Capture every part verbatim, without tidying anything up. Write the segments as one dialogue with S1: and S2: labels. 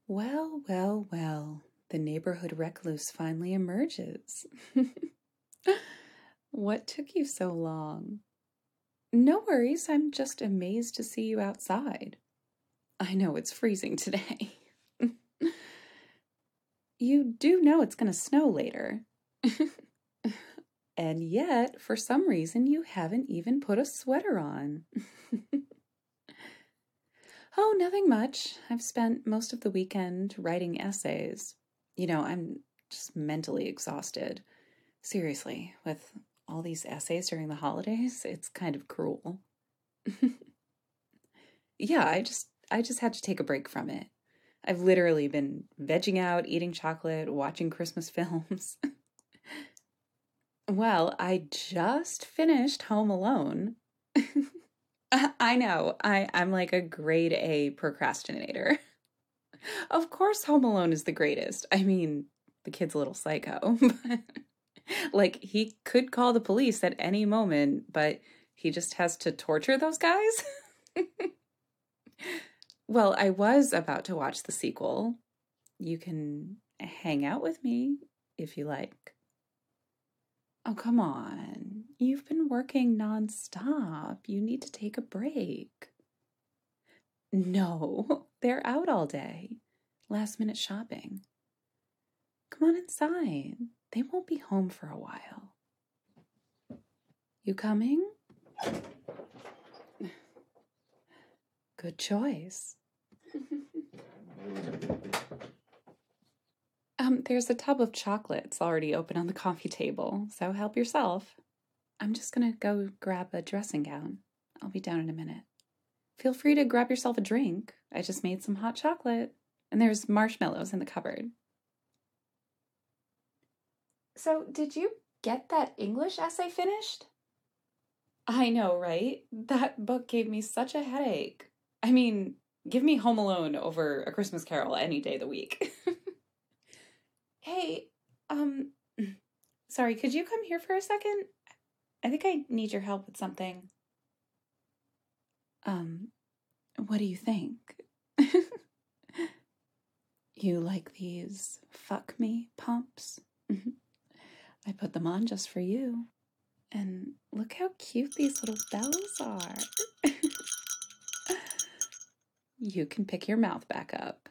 S1: Well, well, well, the neighborhood recluse finally emerges. What took you so long? No worries, I'm just amazed to see you outside. I know it's freezing today. You do know it's going to snow later. And yet, for some reason, you haven't even put a sweater on. Oh, nothing much. I've spent most of the weekend writing essays. You know, I'm just mentally exhausted. Seriously, with all these essays during the holidays, it's kind of cruel. Yeah, I just I just had to take a break from it. I've literally been vegging out, eating chocolate, watching Christmas films. Well, I just finished Home Alone. I know. I, I'm like a grade A procrastinator. Of course, Home Alone is the greatest. I mean, the kid's a little psycho. But like, he could call the police at any moment, but he just has to torture those guys. Well, I was about to watch the sequel. You can hang out with me if you like. Oh, come on. You've been working nonstop. You need to take a break. No, they're out all day. Last minute shopping. Come on inside. They won't be home for a while. You coming? Good choice. Um, there's a tub of chocolates already open on the coffee table, so help yourself. I'm just gonna go grab a dressing gown. I'll be down in a minute. Feel free to grab yourself a drink. I just made some hot chocolate, and there's marshmallows in the cupboard. So, did you get that English essay finished? I know, right? That book gave me such a headache. I mean, give me Home Alone over A Christmas Carol any day of the week. Hey, um, sorry, could you come here for a second? I think I need your help with something. Um, what do you think? You like these fuck me pumps? I put them on just for you. And look how cute these little bells are. You can pick your mouth back up.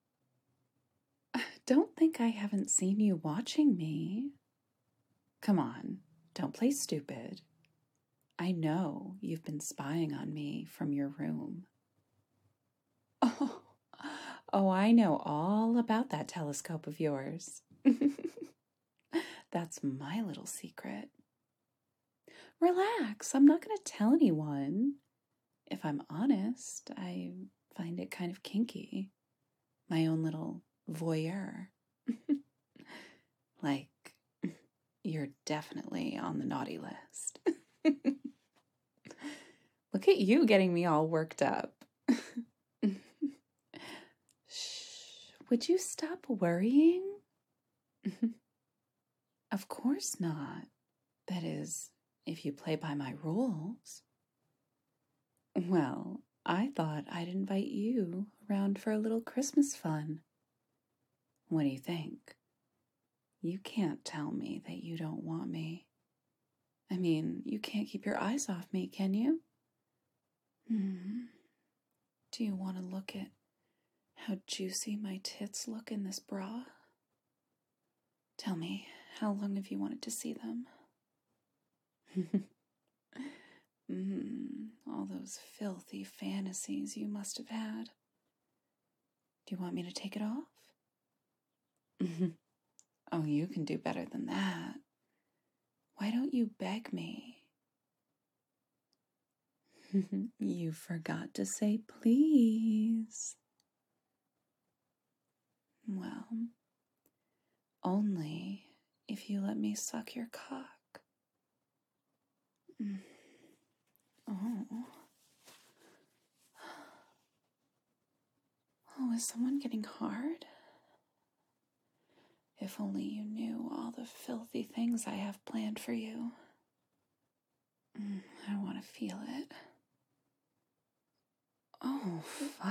S1: Don't think I haven't seen you watching me. Come on, don't play stupid. I know you've been spying on me from your room. Oh, oh, I know all about that telescope of yours. That's my little secret. Relax, I'm not going to tell anyone. If I'm honest, I find it kind of kinky. My own little voyeur. Like, you're definitely on the naughty list. Look at you getting me all worked up. Shh, would you stop worrying? Of course not. That is, if you play by my rules. Well, I thought I'd invite you around for a little Christmas fun. What do you think? You can't tell me that you don't want me. I mean, you can't keep your eyes off me, can you? Hmm. Do you want to look at how juicy my tits look in this bra? Tell me, how long have you wanted to see them? Mm, all those filthy fantasies you must have had. Do you want me to take it off? Oh, you can do better than that. Why don't you beg me? You forgot to say please. Well, only if you let me suck your cock. Oh. Oh, is someone getting hard? If only you knew all the filthy things I have planned for you. I want to feel it. Oh, fuck.